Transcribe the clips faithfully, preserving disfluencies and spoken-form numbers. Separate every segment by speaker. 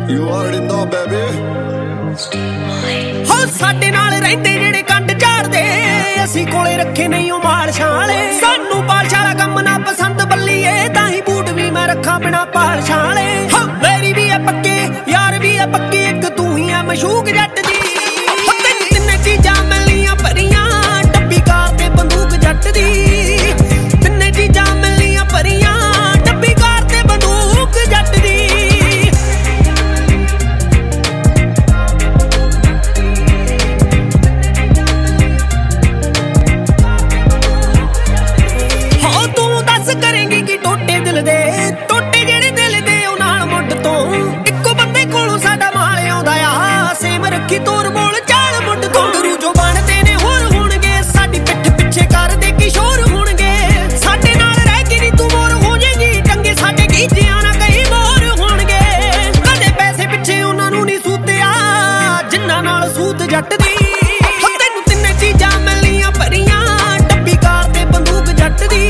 Speaker 1: You already know baby।
Speaker 2: ਹੋ ਸਾਡੇ ਨਾਲ ਰਹਿੰਦੇ ਜਿਹੜੇ ਕੰਡ ਝਾੜਦੇ, ਅਸੀਂ ਕੋਲੇ ਰੱਖੇ ਨਹੀਂ ਉਹ ਮਾਲਸ਼ਾਂ ਵਾਲੇ। ਸਾਨੂੰ ਬਾਲਸ਼ਾਂ ਵਾਲਾ ਕੰਮ ਨਾ ਪਸੰਦ ਬੱਲੀਏ, ਤਾਂ ਹੀ ਬੂਟ ਵੀ ਮੈਂ ਰੱਖਾਂ ਬਿਨਾ ਪਾਲਸ਼ਾਂ ਵਾਲੇ। ਹੋ ਮੇਰੀ ਵੀ ਐ ਪੱਕੇ ਯਾਰ ਵੀ ਐ ਪੱਕੀ, ਇੱਕ ਤੂੰ ਹੀ ਐ ਮਸ਼ੂਕ ਜੱਟ ਦੀ। ਹੋ ਤਿੰਨ ਤਿੰਨ ਚੀਜ਼ਾਂ ਮਿਲੀਆਂ ਭਰੀਆਂ, ਡੱਬੀ ਕਾਰ ਤੇ ਬੰਦੂਕ ਜੱਟ ਦੀ। ਤਿੰਨੇ ਚੀਜ਼ਾਂ ਮਿਲੀਆਂ ਭਰੀਆਂ, ਡੱਬੀ ਕਾਰ ਤੇ ਬੰਦੂਕ ਜੱਟ ਦੀ। ਕਰੇਂਗੀ ਕੀ ਟੋਟੇ ਦਿਲ ਦੇ, ਟੋਟੇ ਜਿਹੜੇ ਦਿਲ ਦੇ ਉਹ ਨਾਲ ਮੁੱਢ ਤੋਂ। ਇੱਕੋ ਬੰਦੇ ਕੋਲੋਂ ਸਾਡਾ ਮਾਲ ਆਉਂਦਾ ਆ, ਸੇਮ ਰੱਖੀ ਤੋਰ ਬੋਲ ਚਾਲ ਮੁੱਢ ਤੋਂ। ਗੁਰੂ ਜੋ ਬਣਦੇ ਨੇ ਹੋਰ ਹੋਣਗੇ, ਸਾਡੀ ਪਿੱਠ ਪਿੱਛੇ ਕਰਦੇ ਕੀ ਸ਼ੋਰ ਹੋਣਗੇ। ਸਾਡੇ ਨਾਲ ਰਹਿ ਕੇ ਨੀ ਤੂੰ ਮੋਰ ਹੋ ਜਾਏਗੀ, ਚੰਗੇ ਸਾਡੇ ਗੀਜਿਆਂ ਨਾ ਕਈ ਮੋਰ ਹੋਣਗੇ। ਕਦੇ ਪੈਸੇ ਪਿੱਛੇ ਉਹਨਾਂ ਨੂੰ ਨੀ ਸੂਤਿਆ, ਜਿੰਨਾਂ ਨਾਲ ਸੂਤ ਜੱਟ ਦੀ। ਤੈਨੂੰ ਤਿੰਨੇ ਚੀਜ਼ਾਂ ਮਿਲੀਆਂ ਭਰੀਆਂ, ਡੱਬੀ ਕਾਰ ਤੇ ਬੰਦੂਕ ਜੱਟ ਦੀ।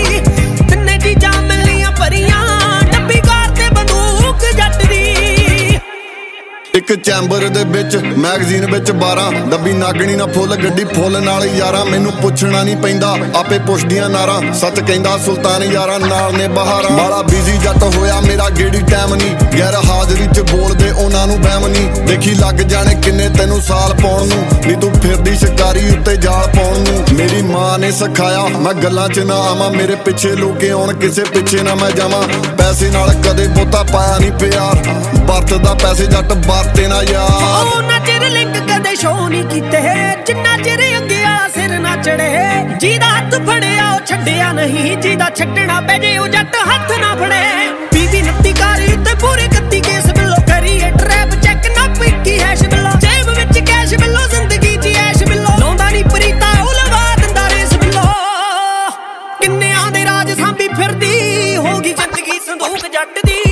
Speaker 1: ਇੱਕ ਚੈਂਬਰ ਦੇ ਵਿੱਚ ਮੈਗਜ਼ੀਨ ਵਿੱਚ ਬਾਰਾਂ, ਡੱਬੀ ਨਾਗਣੀ ਨਾ ਫੁੱਲ ਗੱਡੀ ਫੁੱਲ ਨਾਲ ਯਾਰਾਂ। ਮੈਨੂੰ ਪੁੱਛਣਾ ਨਹੀਂ ਪੈਂਦਾ ਆਪੇ ਪੁੱਛਦੀਆਂ ਨਾਰਾਂ, ਸੱਚ ਕਹਿੰਦਾ ਸੁਲਤਾਨ ਯਾਰਾਂ ਨਾਲ ਨੇ ਬਹਾਰਾਂ। ਬਾਲਾ ਬਿਜ਼ੀ ਜੱਟ ਹੋਇਆ ਮੇਰਾ ਗੇੜੀ ਟਾਈਮ ਨਹੀਂ, ਗੈਰ ਹਾਜ਼ਰੀ ਚ ਬੋਲਦੇ ਉਹਨਾਂ ਨੂੰ ਬਹਿਮ ਨਹੀਂ। ਦੇਖੀ ਲੱਗ ਜਾਣੇ ਕਿੰਨੇ ਤੈਨੂੰ ਸਾਲ ਪਾਉਣ ਨੂੰ, ਨੀ ਤੂੰ ਫਿਰਦੀ ਸ਼ਿਕਾਰੀ ਉੱਤੇ ਜਾਲ ਪਾਉਣ ਨੂੰ। ਮੇਰੀ ਮਾਂ ਨੇ ਸਿਖਾਇਆ ਮੈਂ ਗੱਲਾਂ ਚ ਨਾ ਆਵਾਂ, ਮੇਰੇ ਪਿੱਛੇ ਲੋਕੇ ਆਉਣ ਕਿਸੇ ਪਿੱਛੇ ਨਾ ਮੈਂ ਜਾਵਾਂ। ਪੈਸੇ ਨਾਲ ਕਦੇ ਬਹੁਤਾ ਪਾਇਆ ਨਹੀਂ ਪਿਆਰ, ਵਰਤਦਾ ਪੈਸੇ ਜੱਟ ਵਰਤੇ ਨਾ ਯਾਰ।
Speaker 2: ਉਹਨਾਂ ਚਿਰ ਲਿੰਕ ਕਦੇ ਸ਼ੋ ਨਹੀਂ ਕੀਤੇ, ਜਿੰਨਾ ਚਿਰ ਅੱਗੇ ਆ ਸਿਰ ਨਾ ਚੜੇ। ਜਿਹਦਾ ਹੱਥ ਫੜਿਆ ਉਹ ਛੱਡਿਆ ਨਹੀਂ, ਜਿਹਦਾ ਛੱਡਣਾ ਪੈ ਜੇ ਉਹ ਜੱਟ ਹੱਥ ਨਾ ਫੜੇ। ਬੀਬੀ ਨੱਤੀ ਕਾਰੀ ਉੱਤੇ ਪੂਰੇ ਕੱਤੀ ਕੇਸ ਬਿੱਲੋ, ਕਰੀਏ ਟਰੈਪ ਚੈੱਕ ਨਾ ਪਿੱਕੀ ਹੈਸ਼ ਬਿੱਲੋ। ਜੇਬ ਵਿੱਚ ਕੈਸ਼ ਬਿੱਲੋ, ਜ਼ਿੰਦਗੀ ਚ ਐਸ਼ ਬਿੱਲੋ। ਲਾਉਂਦਾ ਨਹੀਂ ਪ੍ਰੀਤਾ ਉਹ ਲਵਾ ਦਿੰਦਾ ਰੇਸ ਬਿੱਲੋ। ਕਿੰਨਿਆਂ ਦੇ ਰਾਜ ਸਾਂਭੀ ਫਿਰਦੀ, ਹੋ ਗਈ ਜ਼ਿੰਦਗੀ ਸੰਦੂਕ ਜੱਟ ਦੀ।